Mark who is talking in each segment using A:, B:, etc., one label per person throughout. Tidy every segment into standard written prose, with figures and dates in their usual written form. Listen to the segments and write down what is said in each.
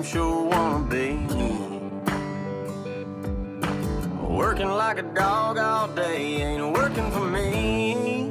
A: damn sure wanna be. Working like a dog all day ain't working for me.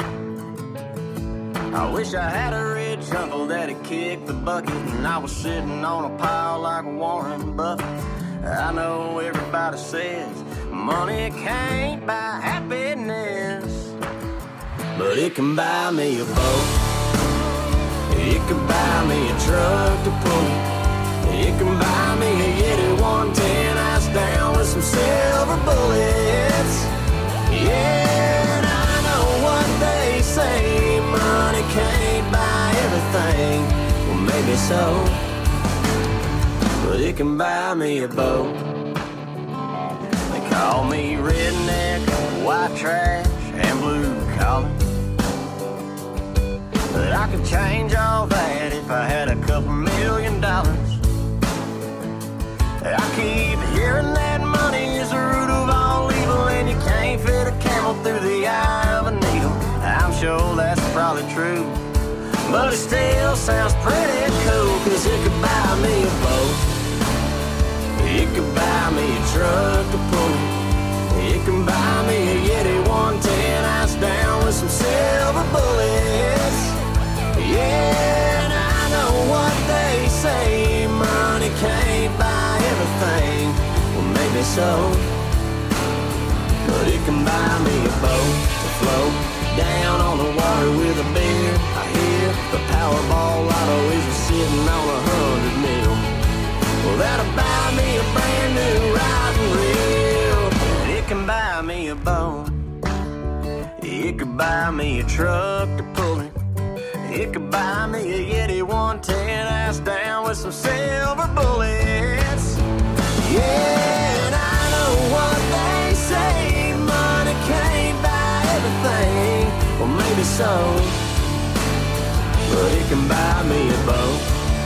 A: I wish I had a rich uncle that'd kick the bucket and I was sitting on a pile like Warren Buffett. I know everybody says money can't buy happiness, but it can buy me a boat. It can buy me a truck to pull it. It can buy me a Yeti 110 ice down with some silver bullets. Yeah, and I know what they say, money can't buy everything. Well, maybe so, but it can buy me a boat. They call me redneck, white trash, and blue collar, but I could change all that if I had a couple $1 million. I keep hearing that money is the root of all evil, and you can't fit a camel through the eye of a needle. I'm sure that's probably true, but it still sounds pretty cool, 'cause it could buy me a boat. It could buy me a truck to pull it. It can buy me a Yeti 110 ice down with some silver bullets. Yeah, and I know what they say, money can't buy everything. Well, maybe so, but it can buy me a boat to float down on the water with a beer. I hear the Powerball lotto is sitting on 100 mil. Well, that'll buy me a brand new riding reel. And it can buy me a boat. It could buy me a truck to pull it. It could buy me a Yeti 110 ice down with some silver bullets. Yeah, and I know what they say, money can't buy everything. Well, maybe so, but it can buy me a boat.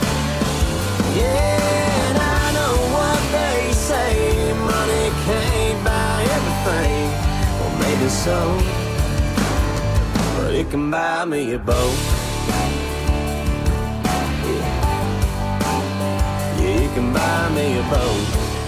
A: Yeah, and I know what they say, money can't buy everything. Well, maybe so, but it can buy me a boat. Yeah, it can buy me a boat.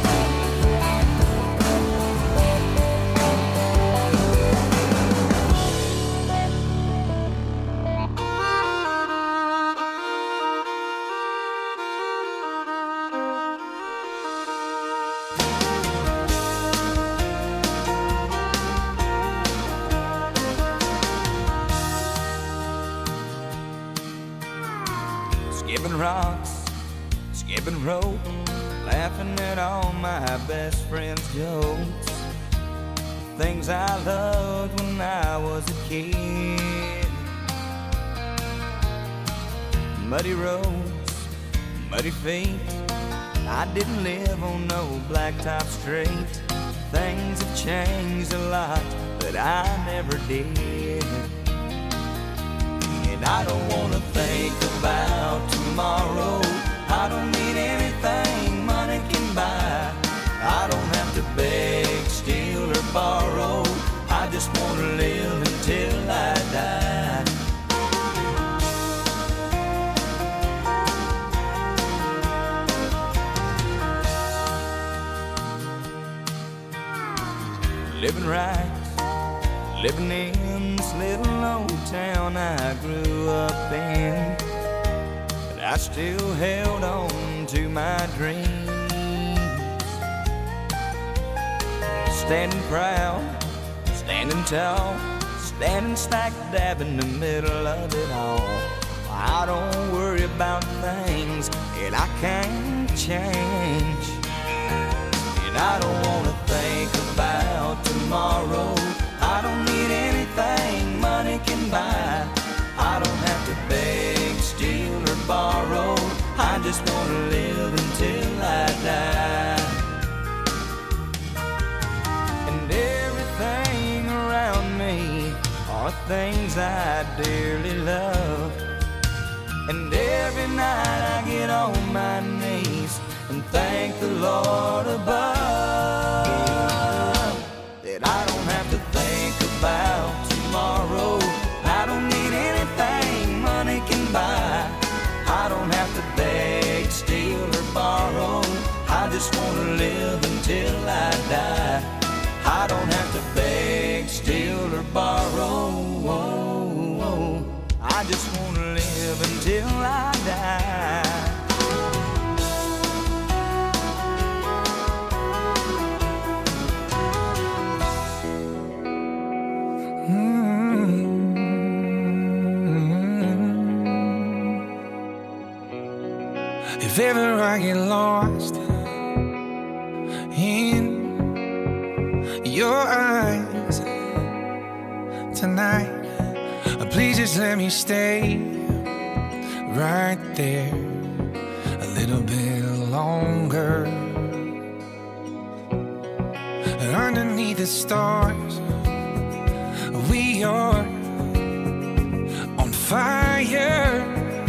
B: Skipping rocks, skipping rope, laughing at all my best friends' jokes. Things I loved when I was a kid. Muddy roads, muddy feet. I didn't live on no blacktop street. Things have changed a lot, but I never did. And I don't wanna think about tomorrow. I don't need anything money can buy. I don't have to beg, steal, or borrow. I just wanna live until I die. Living right, living in this little old town I grew up in, but I still held on to my dreams. Standing proud, standing tall, standing smack dab in the middle of it all. I don't worry about things that I can't change, and I don't wanna think about tomorrow. I don't need anything money can buy. I don't have to beg, steal, or borrow. I just wanna live until I die. And everything around me are things I dearly love. And every night I get on my knees and thank the Lord above that I don't have to think about tomorrow. I don't need anything money can buy. I don't have to beg, steal, or borrow.
C: If ever I get lost in your eyes tonight, please just let me stay right there a little bit longer. Underneath the stars, we are on fire,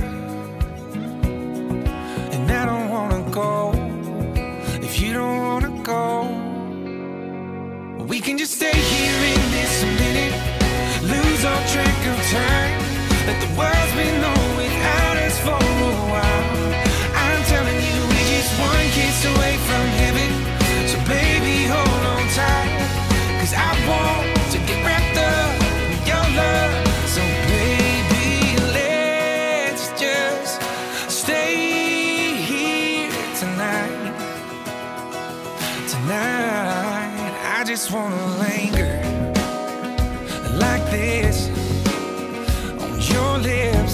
C: and I don't wanna go if you don't wanna go. We can just stay here in this minute, lose all track of time, let the world's been on without us for a while. I'm telling you, we're just one kiss away from heaven, so baby hold on tight, 'cause I want to get wrapped up in your love. So baby, let's just stay here tonight. Tonight, I just wanna linger like this on your lips.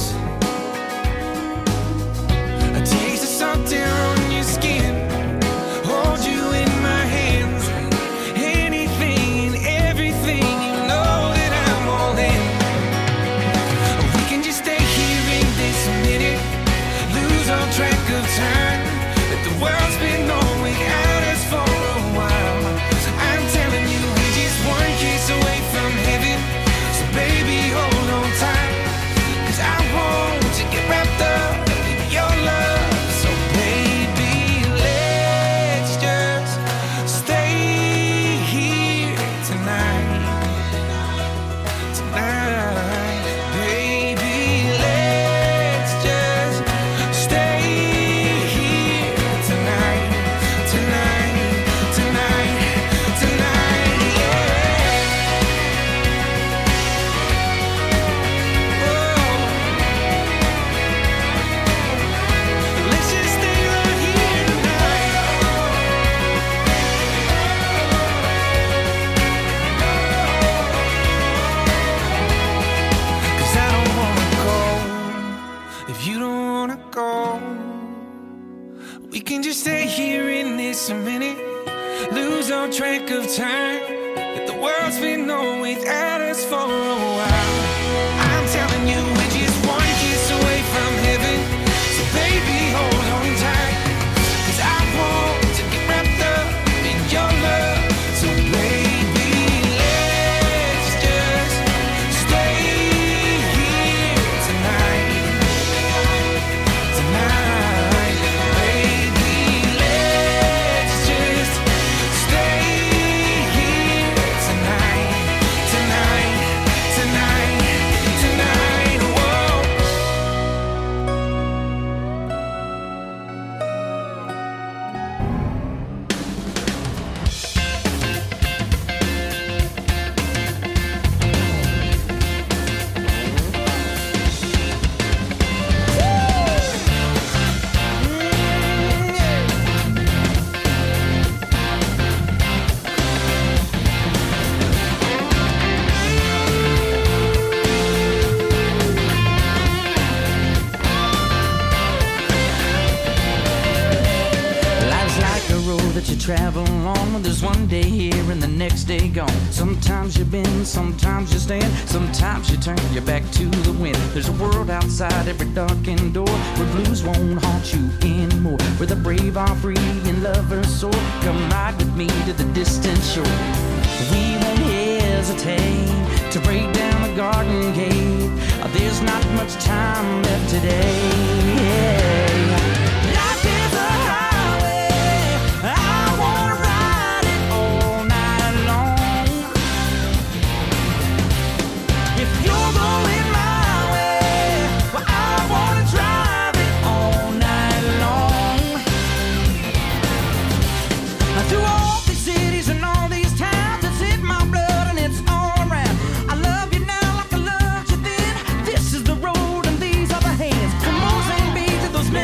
C: I taste the salt there on your skin, hold you in my hands, anything and everything, you know that I'm all in. We can just stay here in this minute, lose all track of time, let the world's been on without us for a while. I'm telling you, we're just one kiss away from heaven, so baby hold on tight, 'cause I want to get wrapped up in your love. So baby, let's just stay here tonight. Tonight, baby, let's just stay here tonight. Tonight, tonight, tonight, yeah. Oh, let's just stay right here tonight. 'Cause I don't wanna go if you don't wanna go. We can just stay here in this minute, lose all track of time, let the world's been on without us for a while. I'm telling you, we're just one kiss away from heaven, so baby hold on tight, 'cause I want to get wrapped up in your love. So baby, let's just stay here tonight. Tonight, baby, let's just stay here tonight. Tonight, tonight, tonight, whoa.
B: Life's like a road that you travel on. There's one day here and the next day gone. Sometimes you bend, sometimes you stand, sometimes you turn your back to the wind. There's a world outside every darkened door, where blues won't haunt you anymore, where the brave are free and lovers soar. Come ride with me to the distant shore. We won't hesitate to break down the garden gate. There's not much time left today. Life is a highway, I wanna ride it all night long. If you're going my way, well, I wanna drive it all night long. Through all these cities and all these towns, it's in my blood and it's all around. I love you now like I loved you then. This is the road and these are the hands. Come on, sing beats at those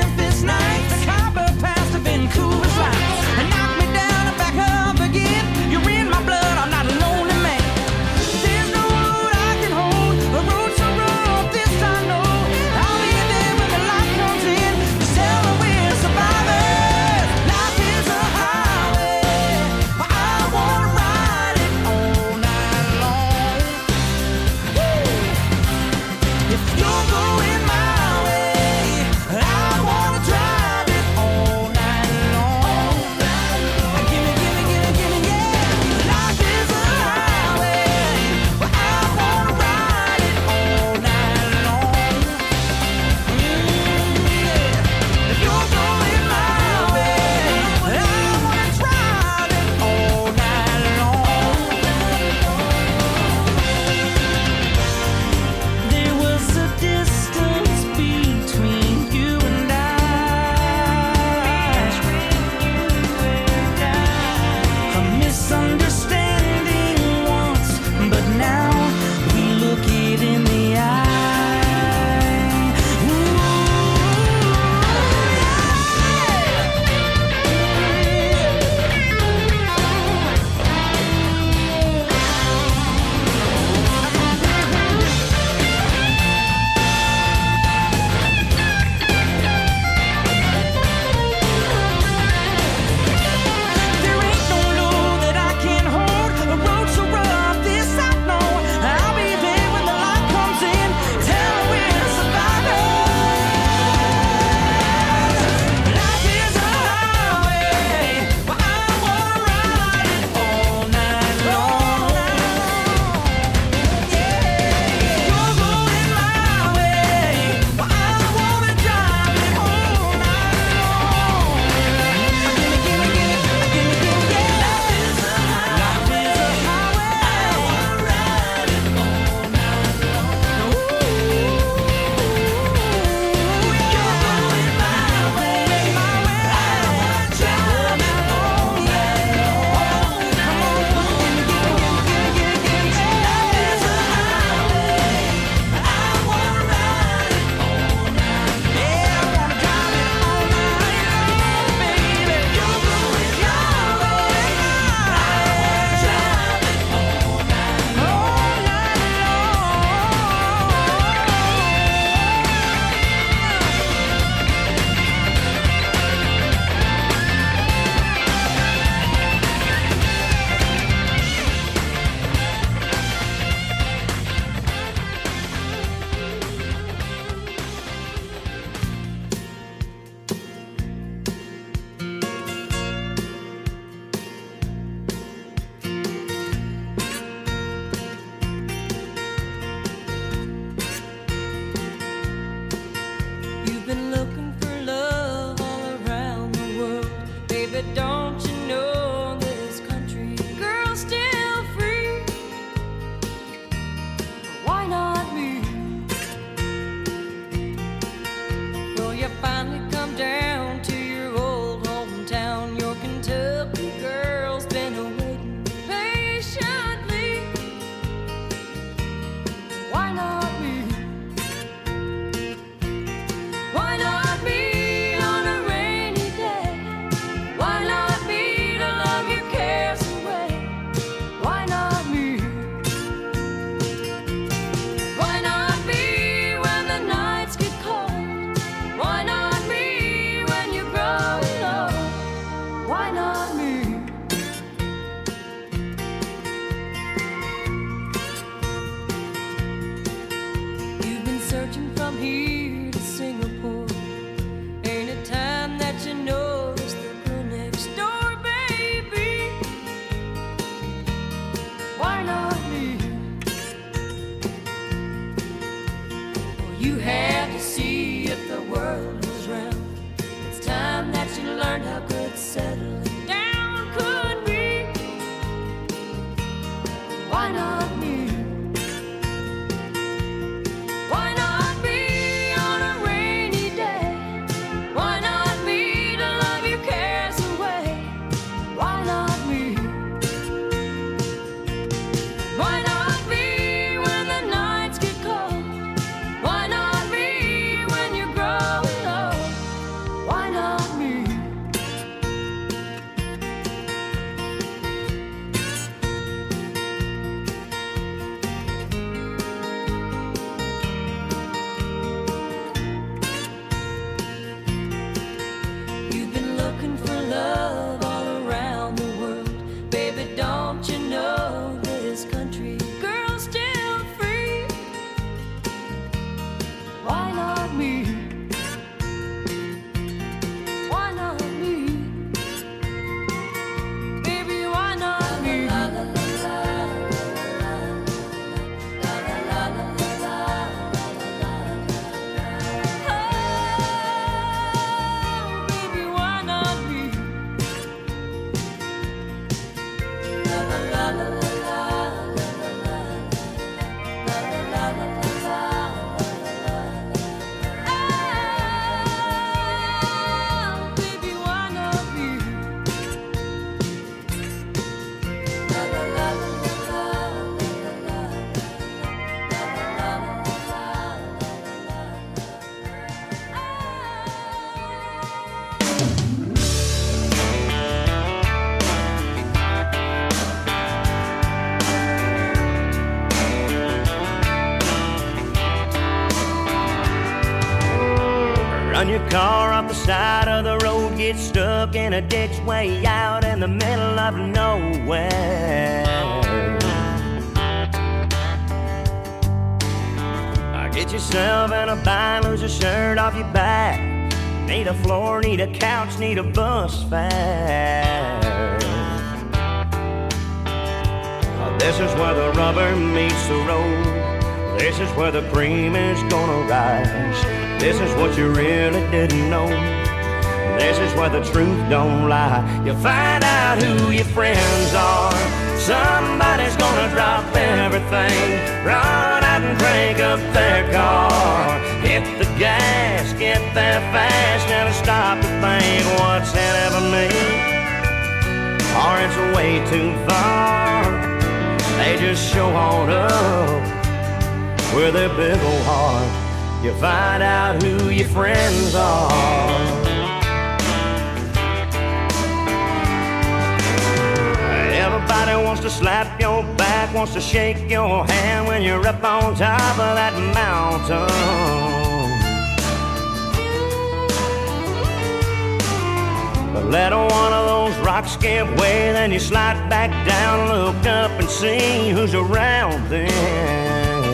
D: Why not me? Why not me on a rainy day? Why not me to love your cares away? Why not me? Why not me when the nights get cold? Why not me when you're growing old? Why not me? You've been looking for love all around the world. Baby, don't you know this country girl's still free? Why not me? Why not me? Baby, why not me? Oh, baby, why not me? Oh, baby, why not me?
B: Run your car off the side of the road, get stuck in a ditch way out in the middle of nowhere. Get yourself in a bind, lose your shirt off your back. Need a floor, need a couch, need a bus fare. This is where the rubber meets the road. This is where the cream is gonna rise. This is what you really didn't know. This is where the truth don't lie. You find out who your friends are. Somebody's gonna drop everything, run out and crank up their car. Hit the gas, get there fast, never stop to think what's in it for me, or it's way too far. They just show on up with their big old heart. You find out who your friends are. Everybody wants to slap your back, wants to shake your hand when you're up on top of that mountain. But let one of those rocks give way, then you slide back down, look up and see who's around then.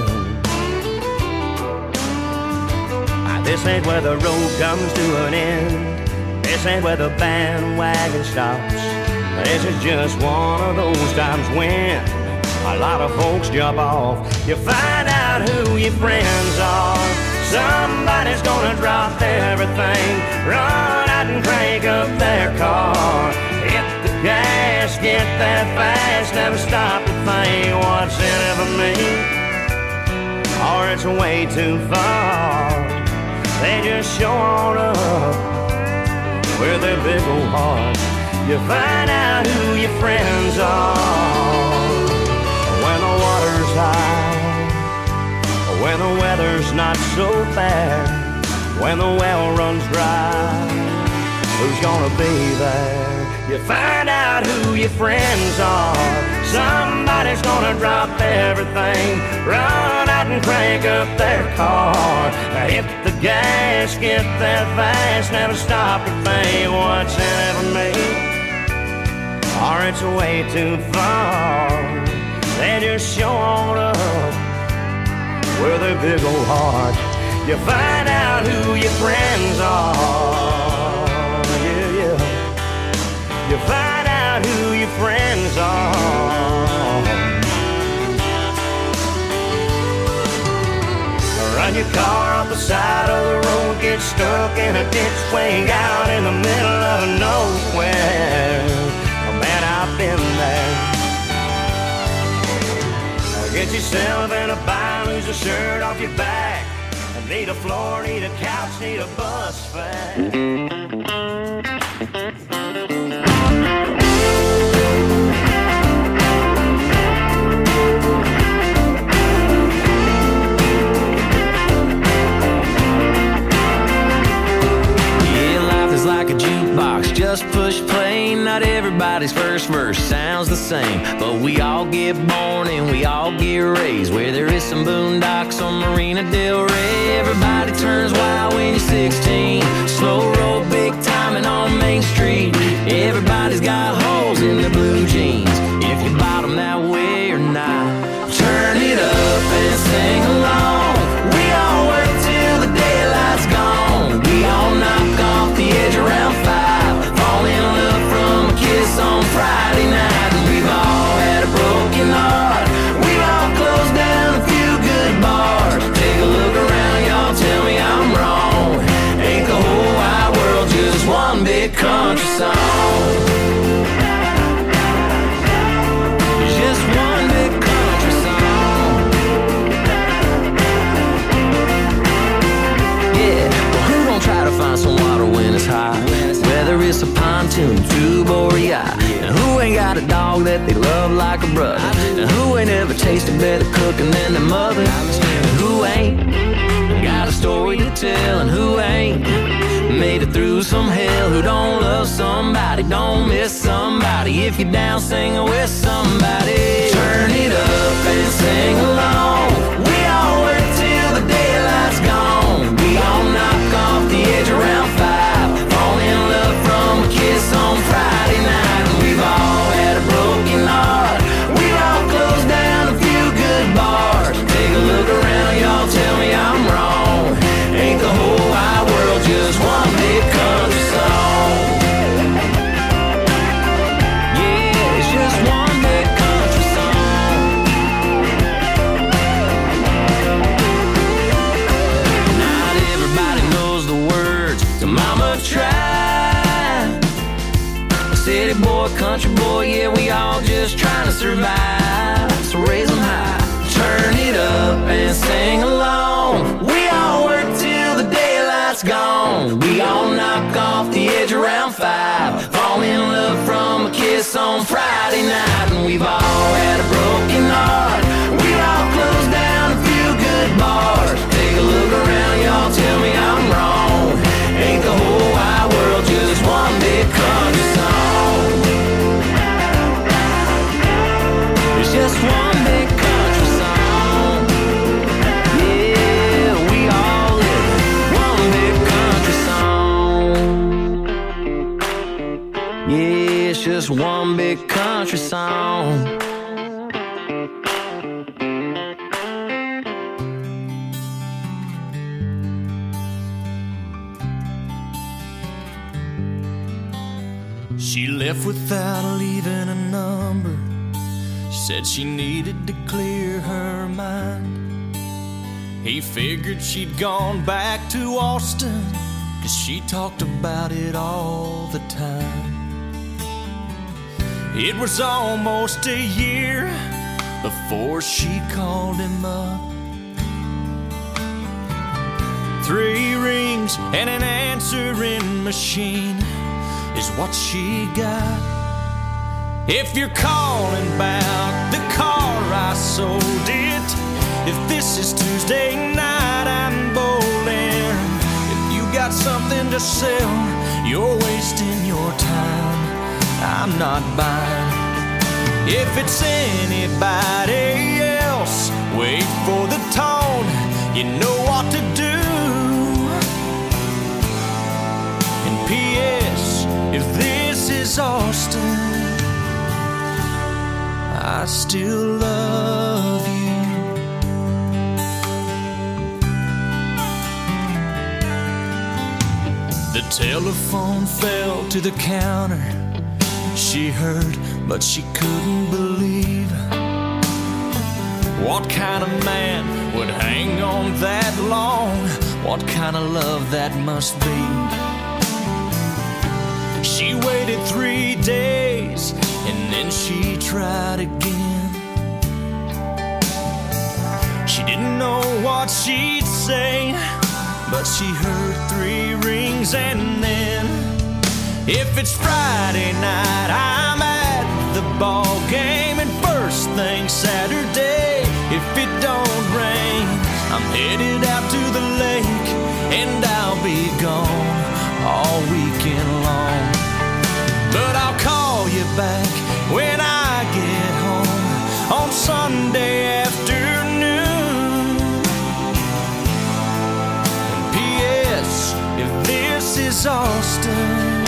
B: This ain't where the road comes to an end. This ain't where the bandwagon stops. This is just one of those times when a lot of folks jump off. You find out who your friends are. Somebody's gonna drop everything, run out and crank up their car. Hit the gas, get there fast, never stop to think what's in it for me, or it's way too far. They just show on up with their big old hearts. You find out who your friends are when the water's high, when the weather's not so fair, when the well runs dry. Who's gonna be there? You find out who your friends are. Somebody's gonna drop everything, run out and crank up their car. Hit the gas, get there fast, never stop to think what's in it for me, or it's way too far. They just show on up with their big old heart. You find out who your friends are. Yeah, yeah. You find out who your friends are. Run your car off the side of the road, get stuck in a ditch way out in the middle of nowhere. Man, I've been there. Get yourself in a bind, lose a shirt off your back. Need a floor, need a couch, need a bus fare.
E: Just push play, not everybody's first verse sounds the same. But we all get born and we all get raised where there is some boondocks on Marina Del Rey. Everybody turns wild when you're 16. Slow roll, big timing on Main Street. Everybody's got holes in their blue jeans. If you bottom that way or not, turn it up and sing along. We all work till the daylight's gone. We all knock off the edge around 5. Fall in love from a kiss on Friday night. And we've all had a broken heart. We've all closed down a few good bars. Take a look around, y'all, tell me I'm wrong. Ain't the whole wide world just one big country song? It's just one big country song. Yeah, well, who gon' try to find some water when it's hot? Whether it's a pontoon, tube, or a yacht. And who ain't got a dog that they love like a brother? And who ain't ever tasted better cooking than their mother? And who ain't got a story to tell? And who ain't made it through some hell? Who don't love somebody, don't miss somebody? If you're down singing with somebody, turn it up and sing along. We all work till the daylight's gone. We all knock off the edge around 5. From a kiss on Friday night. And we've all had a broken heart. We've all closed down a few good bars. Take a look around, y'all, tell me I'm wrong. Ain't the whole wide world just one big country song? Yeah, it's just one big country song. Not everybody knows the words to Mama Tried. City boy, country boy, yeah, we all just trying to survive. So raise them high, turn it up and sing along. We all work till the daylight's gone. We all knock off the edge around 5. Fall in love from a kiss on Friday night. And we've all had a broken heart. We've all closed down a few good bars. Take a look around, y'all, tell me I'm wrong. Ain't the whole wide world just one big country song? It's just one big country song. Yeah, we all live one big country song. Yeah, it's just one big country song.
B: She left without leaving a number. Said she needed to clear her mind. He figured she'd gone back to Austin, 'cause she talked about it all the time. It was almost a year before she called him up. 3 rings and an answering machine is what she got. If you're calling about the car I sold it, if this is Tuesday night I'm bowling, if you got something to sell, you're wasting your time, I'm not buying. If it's anybody else, wait for the tone, you know what to do. And P.S. if this is Austin, I still love you. The telephone fell to the counter. She heard, but she couldn't believe. What kind of man would hang on that long? What kind of love that must be? She waited 3 days and then she tried again. what she'd say, but she heard 3 rings and then, if it's Friday night, I'm at the ball game, and first thing Saturday, if it don't rain, I'm headed out to the lake, and I'll be gone all weekend long. But I'll call you back when I get home on Sunday afternoon. And P.S. if this is Austin,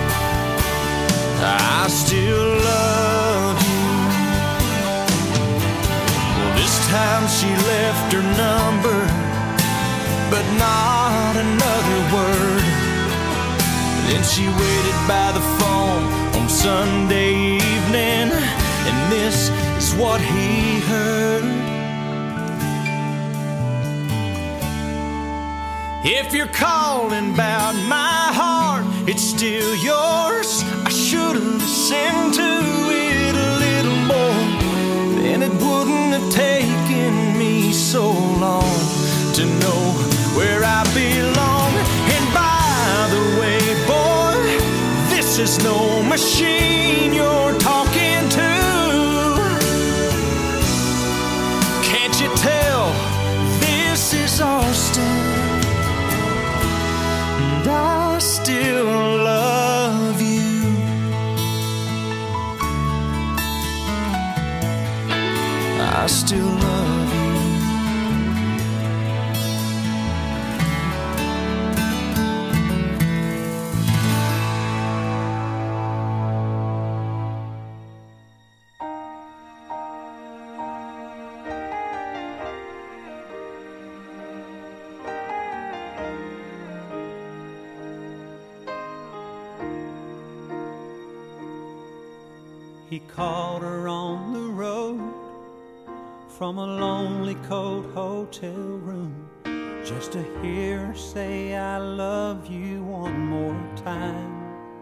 B: I still love you. Well, this time she left her number, but not another word. Then she waited by the phone on Sunday evening, and this is what he heard. If you're calling about my heart, it's still yours. I should've listened to it a little more, then it wouldn't have taken me so long to know where I belong. And by the way, boy, this is no machine you're talking to. Can't you tell this is Austin? And I still love you. I still love you.
F: He called her on the road from a lonely, cold hotel room, just to hear her say, I love you one more time.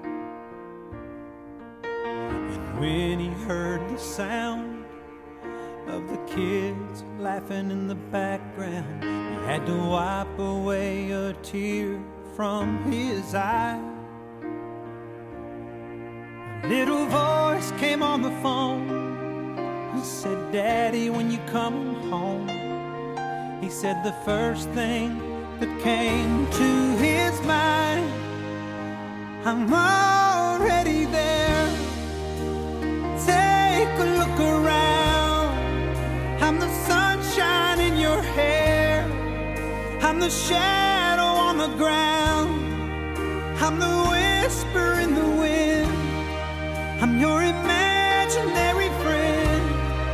F: And when he heard the sound of the kids laughing in the background, he had to wipe away a tear from his eye. A little voice came on the phone and said, Daddy, when you come home. He said the first thing that came to his mind, I'm already there. Take a look around. I'm the sunshine in your hair. I'm the shadow on the ground. I'm the whisper in the wind. I'm your imaginary friend.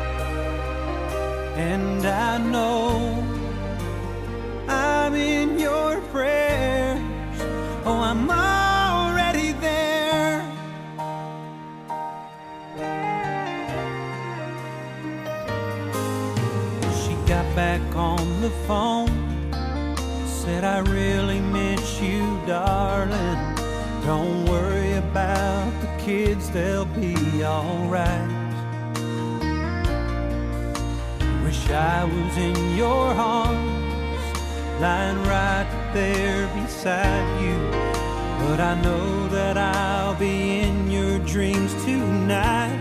F: And I know I'm in your prayers. Oh, I'm already there. She got back on the phone, said, I really miss you, darling. Don't worry about the kids, they'll be alright. Wish I was in your arms, lying right there beside you. But I know that I'll be in your dreams tonight.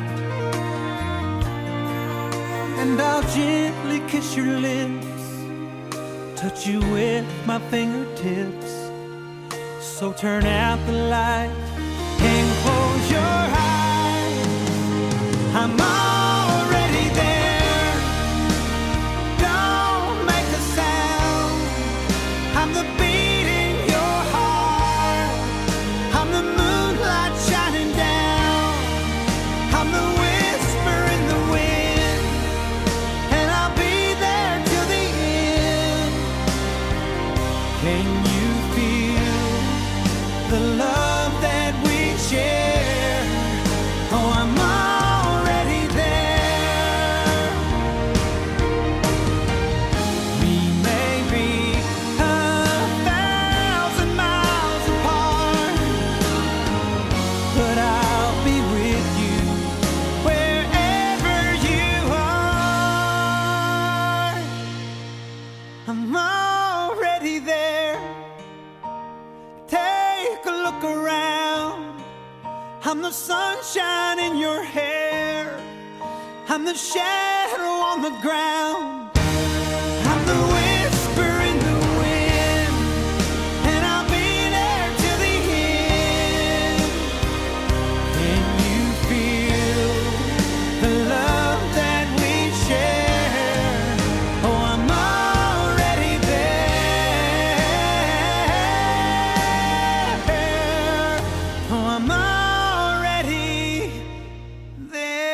F: And I'll gently kiss your lips, touch you with my fingertips. So turn out the light and close your eyes. I'm already there. Don't make a sound. I'm the beat in your heart. I'm the moonlight shining down. I'm the whisper in the wind. And I'll be there till the end. Can you feel the love that I'm the shadow on the ground. I'm the whisper in the wind, and I'll be there till the end. Can you feel the love that we share? Oh, I'm already there. Oh, I'm already there.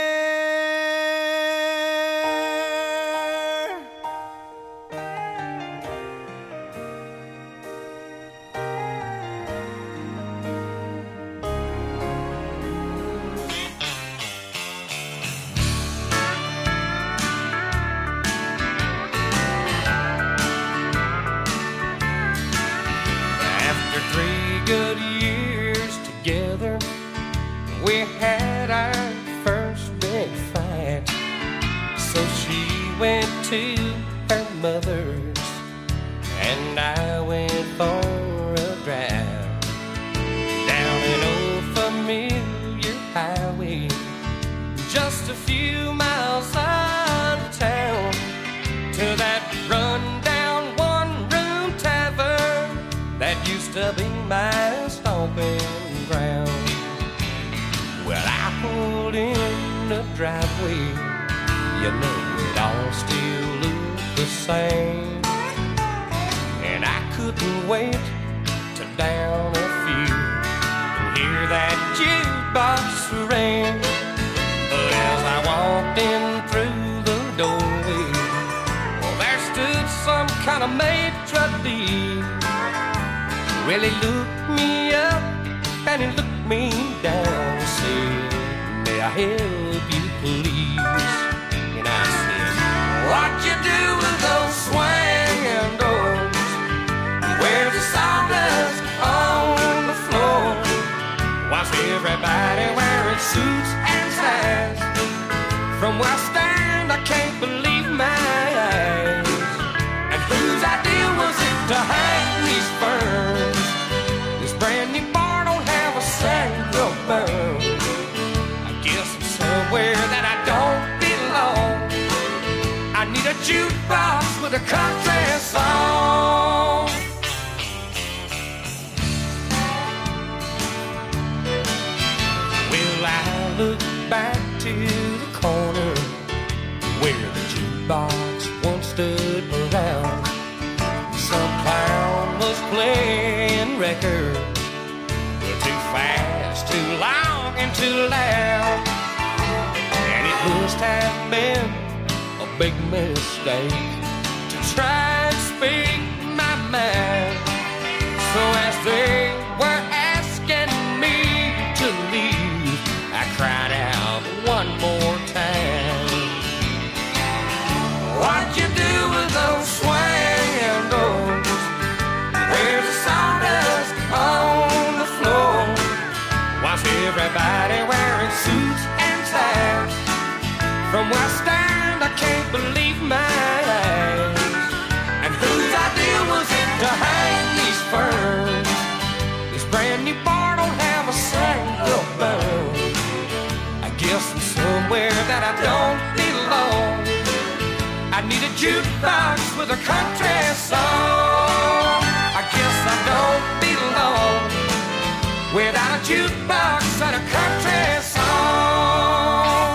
C: After 3 good years together, we had our first big fight. So she went to her mother's, and I went for a drive down an old familiar highway, just a few miles out of town, to that run-down one-room tavern that used to be my stomping ground. Well, I pulled in the driveway, you know it all still looked the same, and I couldn't wait to down a few and hear that jukebox ring. But as I walked in through the doorway, well, there stood some kind of maitre d', really looked me up and he looked me down and said, "May I help you, please?" And I said, "What you do with those swinging doors? Where's the sawdust on the floor? Why's everybody wearing suits and ties? From where I stand, I can't believe my eyes. And whose idea was it to hang these ferns? This brand new bar don't have a single burn. I guess I'm somewhere that I don't belong. I need a jukebox with a country song." Well, I look back to the corner where the jukebox once stood around. Some clown was playing records, too fast, too long, and too loud. And it must have been a big mistake to try and speak my mind. So as they were asking me to leave, I cried out one more time, "What you do with those swinging doors? Where's the sawdust on the floor? Why's everybody wearing suits and ties? From where I stand, I can't believe my eyes. And whose idea was it to hang these ferns? This brand new bar don't have a single burn. I guess I'm somewhere that I don't belong. I need a jukebox with a country song. I guess I don't belong without a jukebox and a country song."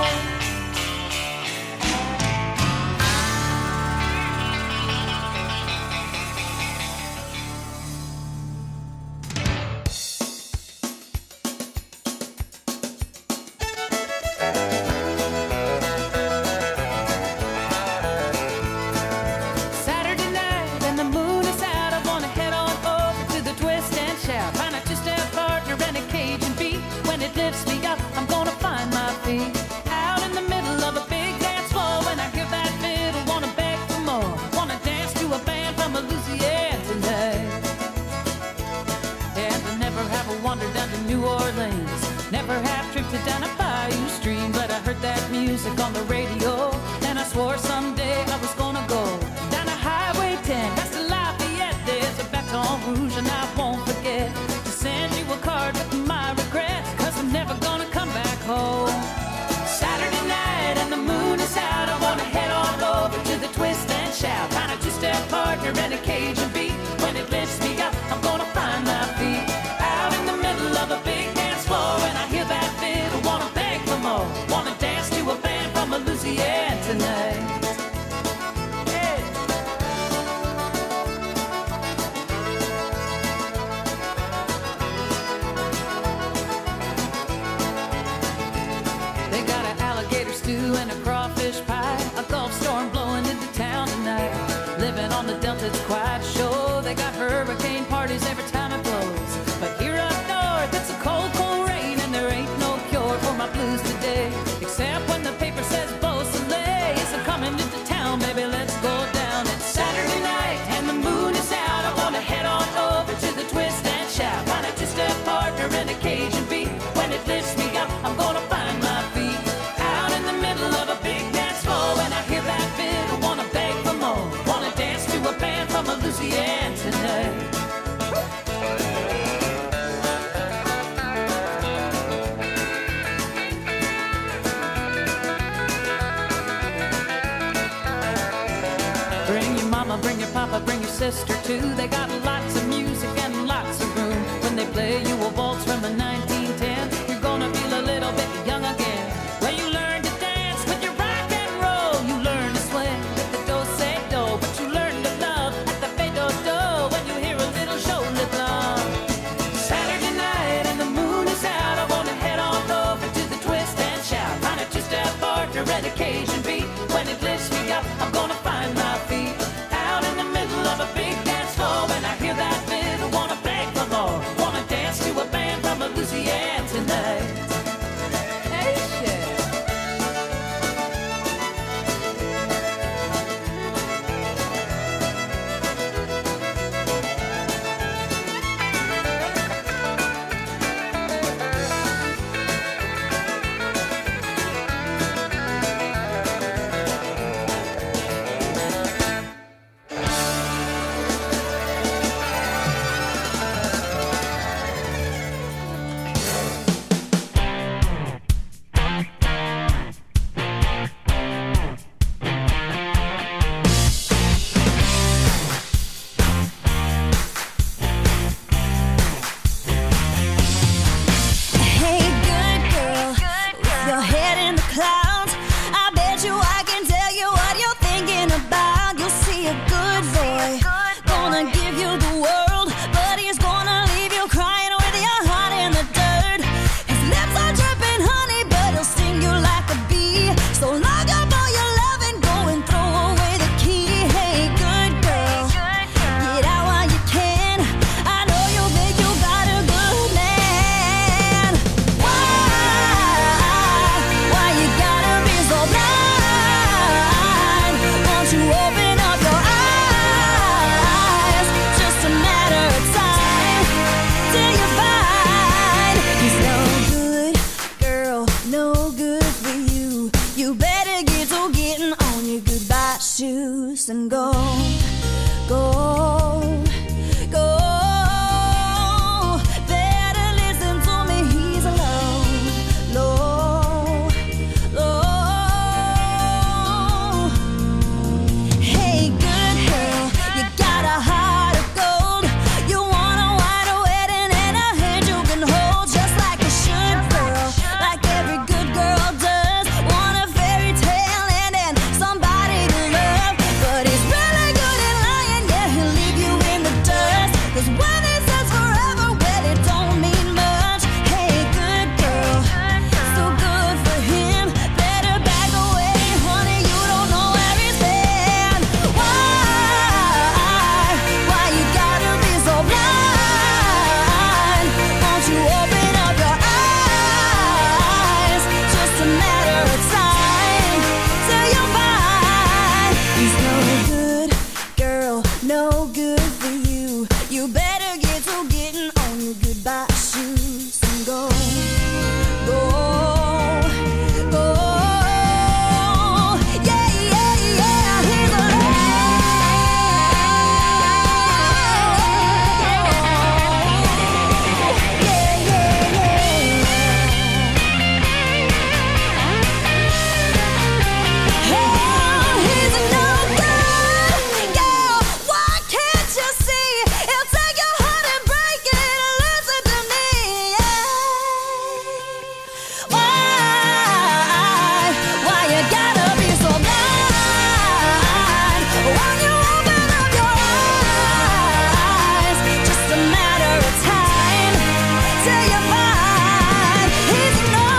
D: Saturday night and the moon is out. I wanna head on over to the twist and shout. Find a two-step partner and a Cajun beat. When it lifts mama, bring your papa, bring your sister too. They got lots of music and lots of room. When they play you a waltz from the 1910, you're gonna feel a little bit young again. Well, you learn to dance with your rock and roll. You learn to swing with the do-say-do. But you learn to love at the fade-do-do when you hear a little show-le blanc. Saturday night and the moon is out. I wanna head on over to the twist and shout. Find a two-step partner at occasion beat. When it lifts me up, I'm gonna find my feet. Out in the middle of a big dance floor. When I hear that fiddle, wanna beg for more. Wanna dance to a band from Louisiana tonight. Hey, shit.
G: Hey, good girl, with your head in the clouds, I bet you I can tell you what you're thinking about. You'll see a good boy, gonna give you the world, but he's gonna leave you crying with your heart in the dirt. His lips are dripping honey, but he'll sting you like a bee. So lock up all your love and go and throw away the key. Hey, good girl, get out while you can. I know you think you got a good man. Why you gotta be so blind? Won't you open up your eyes? Just a matter of time till you find he's no good, girl, no good for you. You better get to getting on your goodbye shoes and go, go, go. Better listen to me, he's alone, low, low. Hey, good girl, you got a heart of gold. You want a wide wedding and a hand you can hold, just like you should, girl, like every good girl does. Want a fairy tale and then somebody to love, but he's really good at lying. Yeah, he'll leave you in the dust. 'Cause when he says forever, well, it don't mean much. Hey, good girl, so good for him. Better back away, honey. You don't know where he's been. Why you gotta be so blind? Won't you open up your eyes? Just a matter of time till you find he's no good, girl, no good for you. You better get to getting on your goodbye shoes and go, go, go. Yeah, yeah, yeah, he's he's no good, girl. Why can't you see? He'll take your heart and break it. Listen to me. Why you gotta be so blind? When you open up your eyes, just a matter of time till you find he's no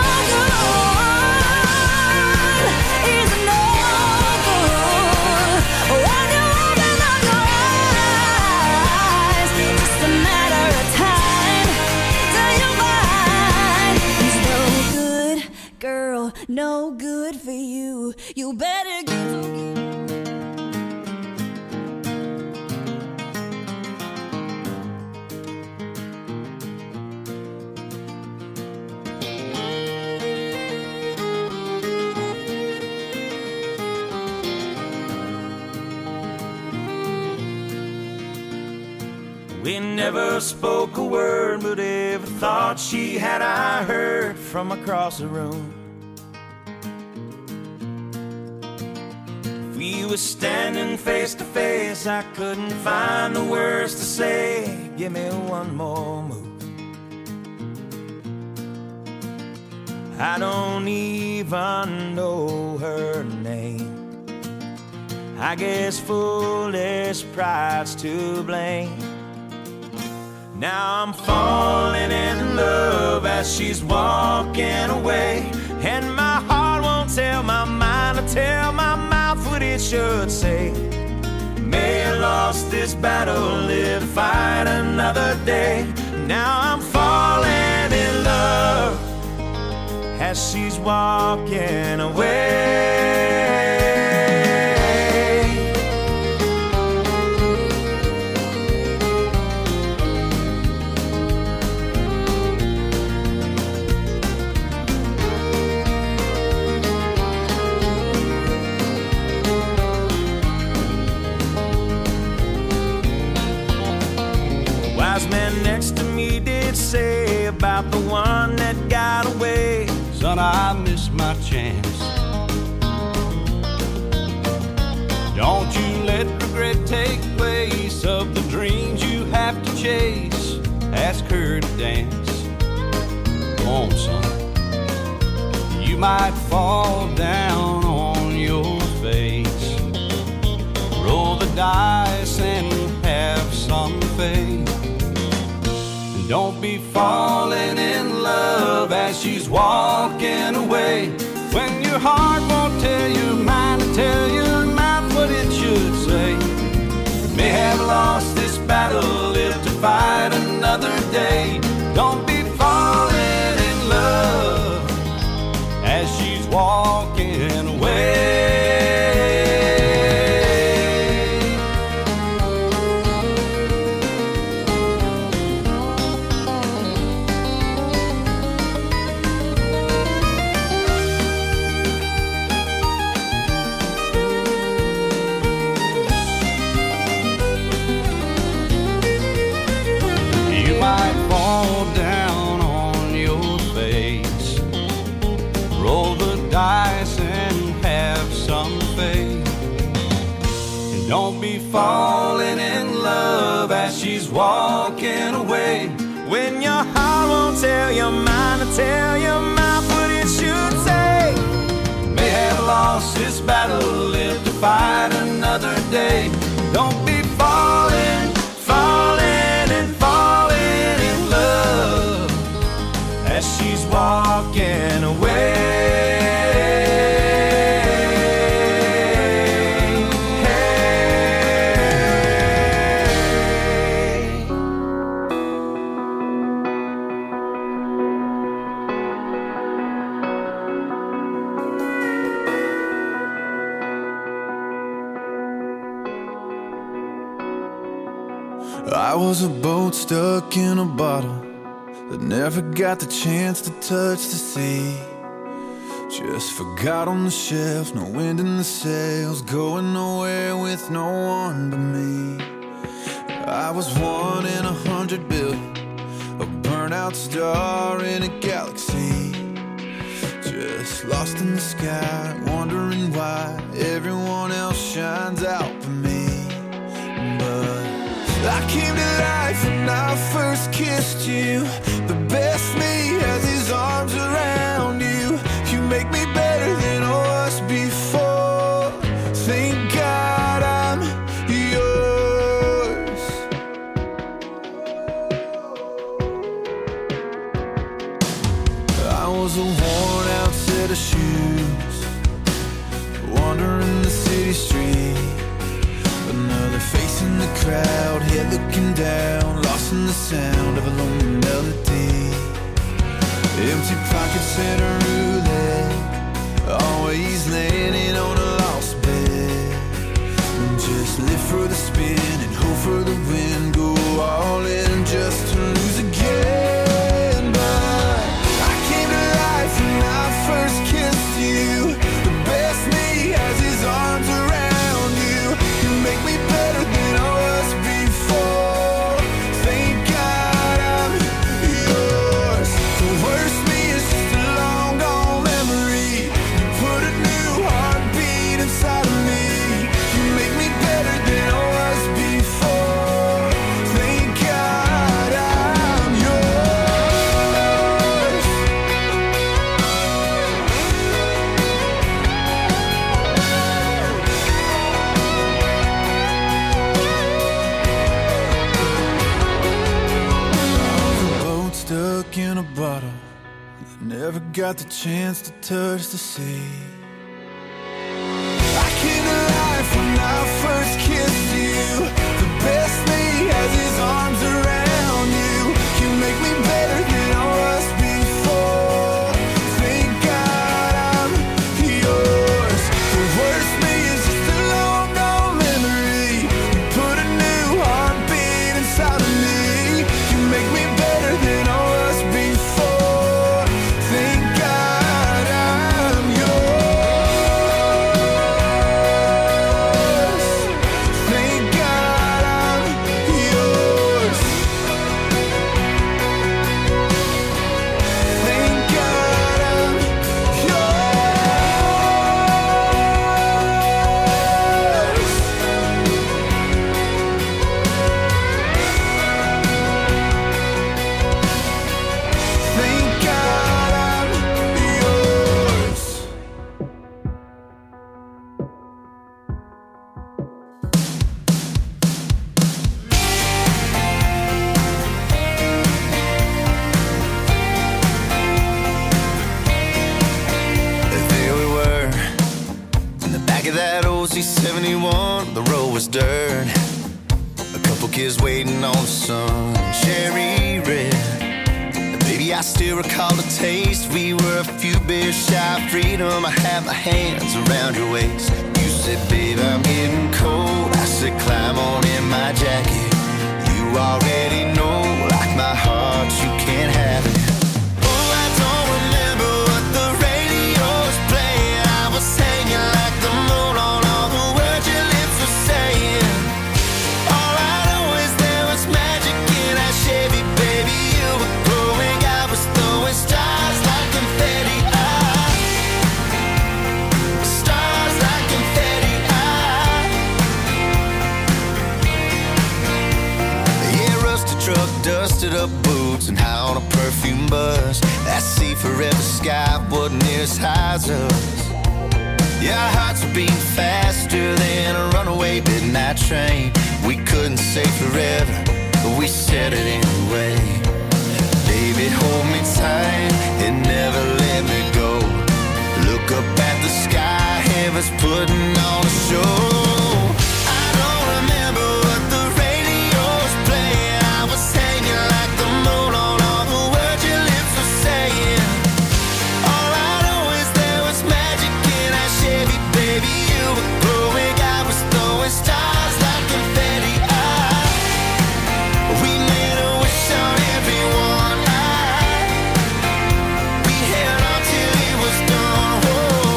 G: good. He's no good. When you open up your eyes, just a matter of time till you find he's no good, girl, no good for you. You better get to
B: We never spoke a word, but every thought she had I heard from across the room. We were standing face to face, I couldn't find the words to say. Give me one more move. I don't even know her name. I guess foolish pride's to blame. Now I'm falling in love as she's walking away, and my heart won't tell my mind to tell my mouth what it should say. May have lost this battle, live, fight another day. Now I'm falling in love as she's walking away. The wise man next to me did say about the one that got away, son, I missed my chance. Don't you let regret take place of the dreams you have to chase. Ask her to dance. Come on, son. You might fall down on your face. Roll the dice and have some faith. Don't be falling in love as she's walking away, when your heart won't tell your mind to tell your mouth what it should say. May have lost this battle, live to fight another day. Don't be falling in love as she's walking away. Don't be falling in love as she's walking away, when your heart won't tell your mind to tell your mouth what it should say. May have lost this battle, live to fight another day. Don't be falling, falling and falling in love as she's walking away.
F: I was a boat stuck in a bottle that never got the chance to touch the sea. Just forgot on the shelf, no wind in the sails, going nowhere with no one but me. I was 1 in 100 billion, a burnout star in a galaxy. Just lost in the sky, wondering why everyone else shines out for me. But I came to life when I first kissed you. The best me has his arms around you. You make me better than I was before. Thank God I'm yours. I was a worn out set of shoes, wandering the city street. Another face in the crowd, head looking down, lost in the sound of a lonely melody. Empty pockets and a roulette, always landing on a lost bet. Just live for the spin and hope for the win, go all in just to lose again. But I came to life when I first kissed you. The best me has his arms around you. You make me better than I was before. Thank God I'm yours. The worst me is just a long gone memory. You put a new heartbeat inside of me. got the chance to touch the sea. I came to life when I first kissed you. The best me has his arms around you. You make me better than I was before. Thank God I'm yours. The worst me is just a long gone memory. You put a new heartbeat inside of me. You make me better than I was before. Thank God I'm yours. Thank God I'm yours. Thank God I'm yours. Thank God I'm yours. There we were, in the back of that old C71. The road was dirt, a couple kids waiting on the sun, cherry red. Baby, I still recall the taste. We were a few beers shy of freedom. I had my hands around your waist. You said, babe, I'm getting cold. I said, climb on in my jacket. You already know, like my heart, you can't have it. Oh, I don't remember what the radio was playing. I was hanging like the moon on all the words your lips were saying. All I know is there was magic in that Chevy, baby. You were glowing, I was throwing stars like confetti. Stars like confetti. Yeah, rusted truck, dusted up boots, and high on a perfume buzz. That sea forever sky wasn't near as high as us. Yeah, our hearts were beating faster than a runaway midnight train. We couldn't say forever, but we said it anyway. Baby, hold me tight and never let me go. Look up at the sky, heaven's putting on a show. I don't remember what the radio was playing. I was hanging like the moon on all the words your lips were saying. All I know is there was magic in that Chevy, baby. You were glowing, I was throwing stars like confetti. We made a wish on everyone. We held on till it was done. Whoa.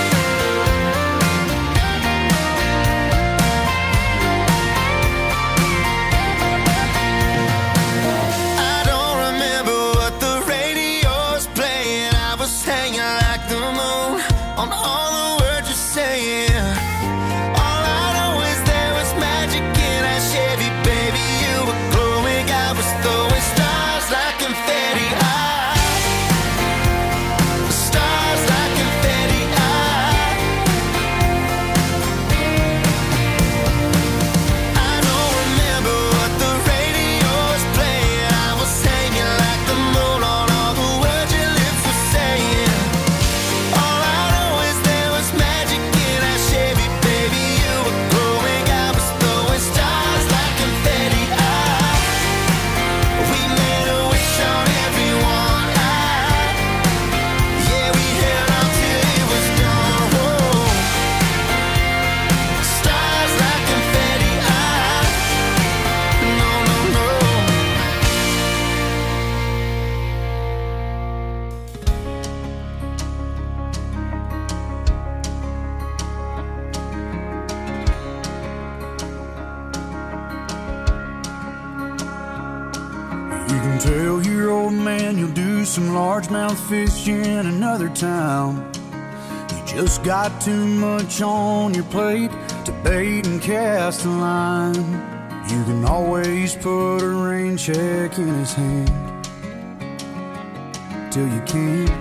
F: I don't remember what the radio was playing. I was hanging like the moon on all the words you're saying. All I know is there was magic in that Chevy, baby. You were glowing, I was throwing stars like confetti. Stars like confetti. I don't remember what the radio was playing. I was hanging like the moon on all the words your lips were saying. All I know is there was magic in that Chevy, baby. You were glowing, I was throwing stars like confetti. We made a wish on everyone. Yeah, we held on till it was done. Whoa. Stars like confetti. No, no, no.
H: You can tell your old man you'll do some largemouth fishing in another town. You just got too much on your plate to bait and cast a line. You can always put a rain check in his hand till you can't.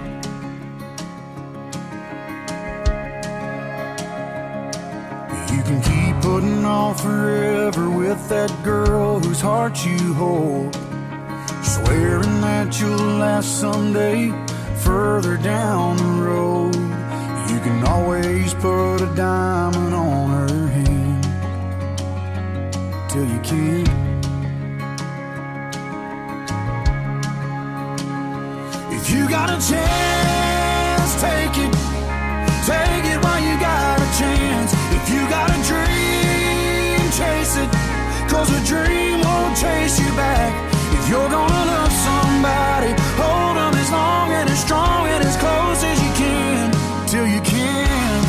H: You can keep putting off forever with that girl whose heart you hold, swearing that you'll last someday further down the road, you can always put a diamond on her hand till you can't. If you got a chance, take it. Take it while you got a chance. If you got a dream, chase it, 'cause a dream won't chase you back. If you're gonna love somebody, hold them as long and as strong and as close as you can, till you can.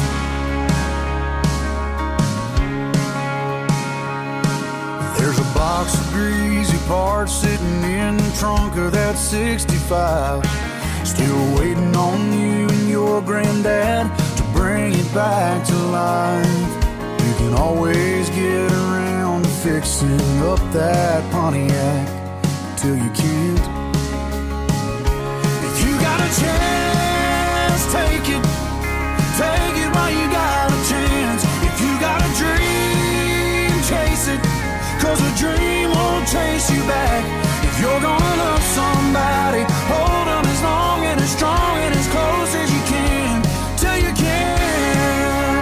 H: There's a box of greasy parts sitting in the trunk of that 65, still waiting on you and your granddad to bring it back to life. You can always get around to fixing up that Pontiac till you can't. If you got a chance, take it. Take it while you got a chance. If you got a dream, chase it, 'cause a dream won't chase you back. If you're gonna love somebody, hold them as long and as strong and as close as you can, till you can't.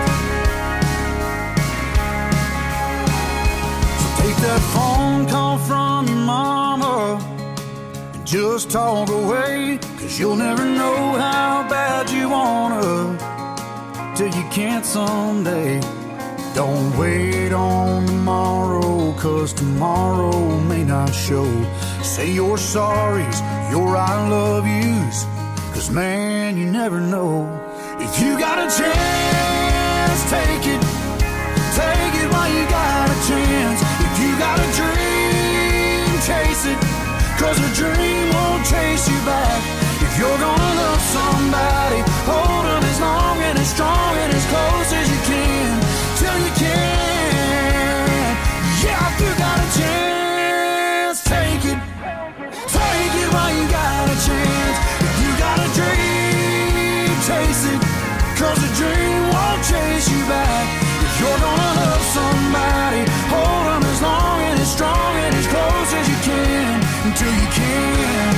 H: So take that phone call from your mama and just talk away, 'cause you'll never know how bad you wanna till you can't someday. Don't wait on tomorrow, 'cause tomorrow may not show. Say your sorries, your I love yous, 'cause man, you never know. If you got a chance, take it. Take it while you got a chance. If you got a dream, chase it, 'cause a dream won't chase you back. If you're gonna love somebody, hold them as long and as strong and as close as you can, till you can. Yeah, if you got a chance, take it. Take it while you got a chance. If you got a dream, chase it, 'cause a dream won't chase you back. If you're gonna love somebody, hold them as long and as strong and as close as you can, until you can.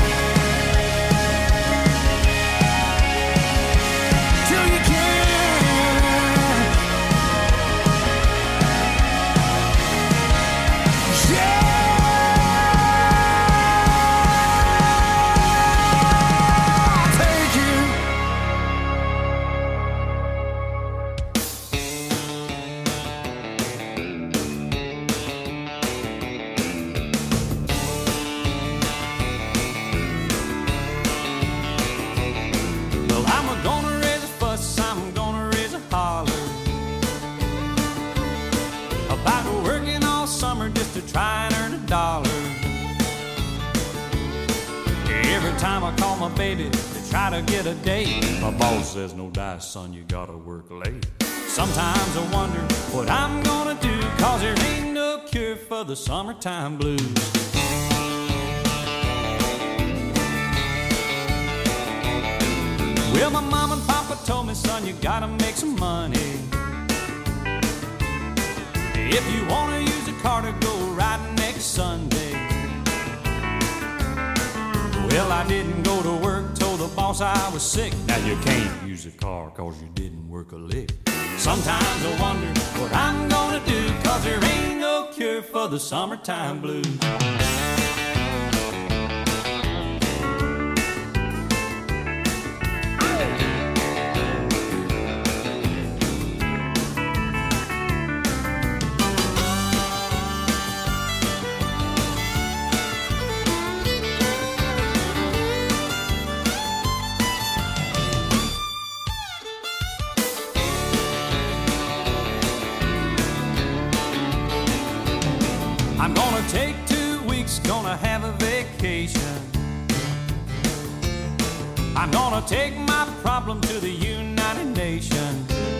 H: Till you can. Yeah.
B: Time I call my baby to try to get a date, my boss says, no dice, son, you gotta work late. Sometimes I wonder what I'm gonna do, 'cause there ain't no cure for the summertime blues. Well, my mom and papa told me, son, you gotta make some money. If you wanna use a car to go riding next Sunday. Well, I didn't go to work, told the boss I was sick. Now you can't use a car 'cause you didn't work a lick. Sometimes I wonder what I'm gonna do, 'cause there ain't no cure for the summertime blues. I'm gonna take 2 weeks, gonna have a vacation. I'm gonna take my problem to the United Nations.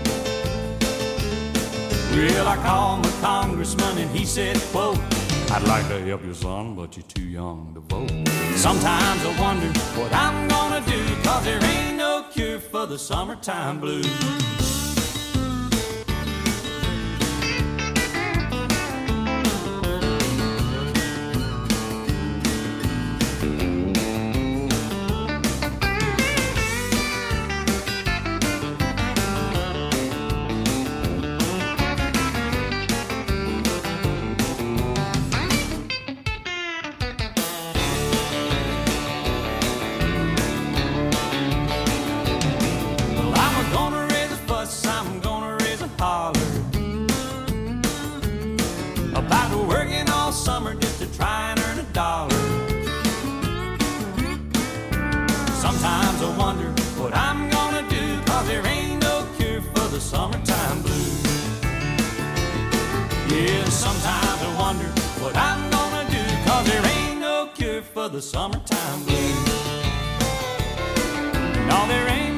B: Well, I called my congressman and he said, quote, I'd like to help you, son, but you're too young to vote. Sometimes I wonder what I'm gonna do, 'cause there ain't no cure for the summertime blues.
I: and sometimes I wonder what I'm gonna do, 'cause there ain't no cure for the summertime blues. No, there ain't